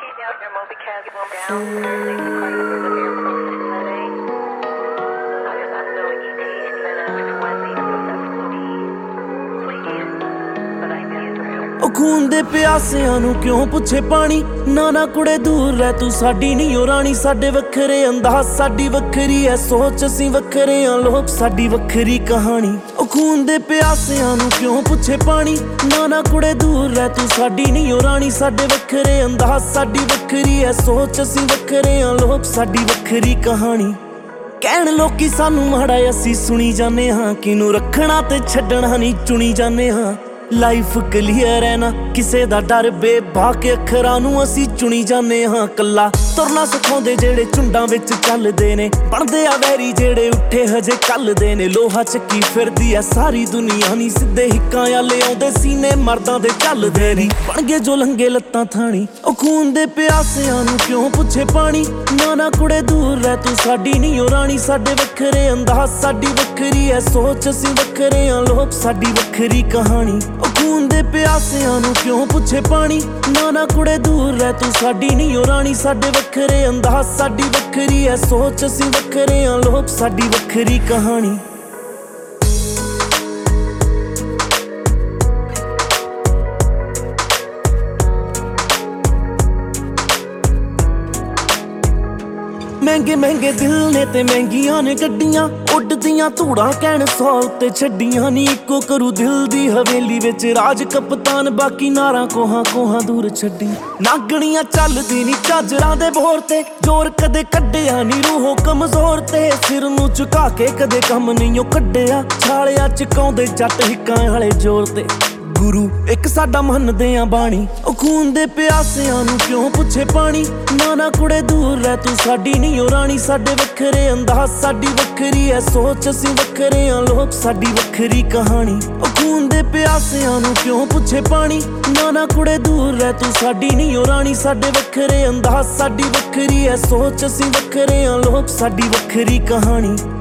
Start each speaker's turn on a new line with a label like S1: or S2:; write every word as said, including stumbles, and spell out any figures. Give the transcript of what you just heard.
S1: ਉਹ ਖੂਨ ਦੇ ਪਿਆਸਿਆਂ ਨੂੰ ਕਿਉਂ ਪੁੱਛੇ ਪਾਣੀ, ਨਾ ਨਾ ਕੁੜੇ ਦੂਰ ਰਹਿ ਤੂੰ ਸਾਡੀ ਨਹੀਂ ਓ ਰਾਣੀ। ਸਾਡੇ ਵੱਖਰੇ ਅੰਦਾਜ਼, ਸਾਡੀ ਵੱਖਰੀ ਐ ਸੋਚ, ਅਸੀਂ ਵੱਖਰੇ ਆਂ ਲੋਕ, ਸਾਡੀ ਵੱਖਰੀ ਕਹਾਣੀ। ਉਹ ਖੂਨ ਦੇ ਪਿਆਸਿਆਂ ਨੂੰ ਕਿਉਂ ਪੁੱਛੇ ਪਾਣੀ, ਨਾ ਨਾ ਕੁੜੇ ਦੂਰ ਰਹਿ ਤੂੰ ਸਾਡੀ ਨਹੀਂ ਓ ਰਾਣੀ। ਸਾਡੇ ਵੱਖਰੇ ਅੰਦਾਜ਼, ਸਾਡੀ ਵੱਖਰੀ ਐ ਸੋਚ, ਅਸੀਂ ਵੱਖਰੇ ਆਂ ਲੋਕ, ਸਾਡੀ ਵੱਖਰੀ ਕਹਾਣੀ। ਕਹਿਣ ਲੋਕੀ ਸਾਨੂੰ ਮਾੜਾ ਅਸੀਂ ਸੁਣੀ ਜਾਂਦੇ ਹਾਂ, ਕਿਨੂੰ ਰੱਖਣਾ ਤੇ ਛੱਡਣਾ ਨਹੀਂ ਚੁਣੀ ਜਾਂਦੇ ਹਾਂ। ਲਾਈਫ ਕਲੀਅਰ ਹੈ ਨਾ ਕਿਸੇ ਦਾ ਡਰ, ਬੇਬਾ ਕੇ ਅੱਖਰਾਂ ਨੂੰ ਅਸੀਂ ਚੁਣੀ ਜਾਂਦੇ ਹਾਂ। ਕੱਲਾ ਤੁਰਨਾ ਸਿਖਾਉਂਦੇ ਜਿਹੜੇ ਝੁੰਡਾਂ ਵਿੱਚ ਚੱਲਦੇ ਨੇ, ਬਣਦੇ ਆ ਵੈਰੀ ਜਿਹੜੇ ਉੱਠੇ ਹਜੇ ਕੱਲਦੇ ਨੇ। ਲੋਹਾ ਚੱਕੀ ਫਿਰਦੀ ਐ ਸਾਰੀ ਦੁਨੀਆ ਨੀ, ਸਿੱਧੇ ਹਿੱਕਾਂ ਵਾਲੇ ਆਉਂਦੇ ਸੀਨੇ ਮਰਦਾਂ ਦੇ ਚੱਲਦੇ ਨੀ। ਬਣ ਗਏ ਜੋ ਲੰਗੇ ਲੱਤਾਂ ਥਾਣੀ, ਉਹ ਖੂਨ ਦੇ ਪਿਆਸਿਆਂ ਨੂੰ ਕਿਉਂ ਪੁੱਛੇ ਪਾਣੀ, ਨਾ ਨਾ ਕੁੜੇ ਦੂਰ ਰਹਿ ਤੂੰ ਸਾਡੀ ਨਹੀਂ ਓ ਰਾਣੀ। ਸਾਡੇ ਵੱਖਰੇ ਅੰਦਾਜ਼, ਸਾਡੀ ਵੱਖਰੀ ਐ ਸੋਚ, ਅਸੀਂ ਵੱਖਰੇ ਆਂ ਲੋਕ, ਸਾਡੀ ਵੱਖਰੀ ਕਹਾਣੀ। ਉਹ ਖੂਨ ਦੇ ਪਿਆਸਿਆਂ ਨੂੰ ਕਿਉਂ ਪੁੱਛੇ ਪਾਣੀ, ਨਾ ਨਾ ਕੁੜੇ ਦੂਰ ਰਹਿ ਤੂੰ ਸਾਡੀ ਨਹੀਂ ਓ ਰਾਣੀ। ਸਾਡੇ ਵੱਖਰੇ ਅੰਦਾਜ਼, ਸਾਡੀ ਵੱਖਰੀ ਐ ਸੋਚ, ਅਸੀਂ ਵੱਖਰੇ ਆਂ ਲੋਕ, ਸਾਡੀ ਵੱਖਰੀ ਕਹਾਣੀ। ਮਹਿੰਗੇ ਮਹਿੰਗੇ ਦਿਲ ਨੇ ਤੇ ਮਹਿੰਗੀਆਂ ਨੇ ਗੱਡੀਆਂ, ਉੱਡਦੀਆਂ ਧੂੜਾਂ ਕਹਿਣ ਸੌ ਉੱਤੇ ਛੱਡੀਆਂ ਨੀ। ਇੱਕੋ ਕਰੂ ਦਿਲ ਦੀ ਹਵੇਲੀ ਵਿੱਚ ਰਾਜ ਕਪਤਾਨ, ਬਾਕੀ ਨਾਰਾਂ ਕੋਹਾਂ ਕੋਹਾਂ ਦੂਰ ਛੱਡੀ। ਨਾਗਣੀਆਂ ਚੱਲਦੀ ਨੀ ਝਾਂਜਰਾਂ ਦੇ ਬੋਰ ਤੇ, ਜ਼ੋਰ ਕਦੇ ਕੱਢਿਆ ਨੀ ਰੂਹੋਂ ਕਮਜ਼ੋਰ ਤੇ। ਸਿਰ ਨੂੰ ਝੁਕਾ ਕੇ ਕਦੇ ਕੰਮ ਨਹੀਂ ਓ ਕੱਢਿਆ, ਛਾਲਿਆ ਚਕਾਉਂਦੇ ਜੱਟ ਹਿੱਕਾਂ ਵਾਲੇ ਜ਼ੋਰ ਤੇ। ਗੁਰੂ ਇੱਕ ਸਾਡਾ ਮੰਨਦੇ ਆ ਬਾਣੀ, ਉਹ ਖੂਨ ਦੇ ਪਿਆਸਿਆਂ ਨੂੰ ਕਿਉਂ ਪੁੱਛੇ ਪਾਣੀ, ਨਾ ਨਾ ਕੁੜੇ ਦੂਰ ਰਹਿ ਤੂੰ ਸਾਡੀ ਨਹੀਂ ਓ ਰਾਣੀ। ਸਾਡੇ ਵੱਖਰੇ ਅੰਦਾਜ਼, ਸਾਡੀ ਵੱਖਰੀ ਐ ਸੋਚ, ਅਸੀਂ ਵੱਖਰੇ ਆਂ ਲੋਕ, ਸਾਡੀ ਵੱਖਰੀ ਕਹਾਣੀ। ਉਹ ਖੂਨ ਦੇ ਪਿਆਸਿਆਂ ਨੂੰ ਕਿਉਂ ਪੁੱਛੇ ਪਾਣੀ, ਨਾ ਨਾ ਕੁੜੇ ਦੂਰ ਰਹਿ ਤੂੰ ਸਾਡੀ ਨਹੀਂ ਓ ਰਾਣੀ। ਸਾਡੇ ਵੱਖਰੇ ਅੰਦਾਜ਼, ਸਾਡੀ ਵੱਖਰੀ ਐ ਸੋਚ, ਅਸੀਂ ਵੱਖਰੇ ਆਂ ਲੋਕ, ਸਾਡੀ ਵੱਖਰੀ ਕਹਾਣੀ।